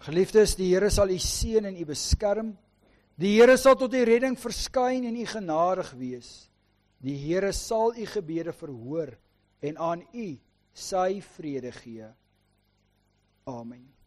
Geliefdes, die Here sal u seën en u beskerm. Die Here sal tot u redding verskyn en u genadig wees. Die Here sal u gebede verhoor en aan u sy vrede gee. Amen.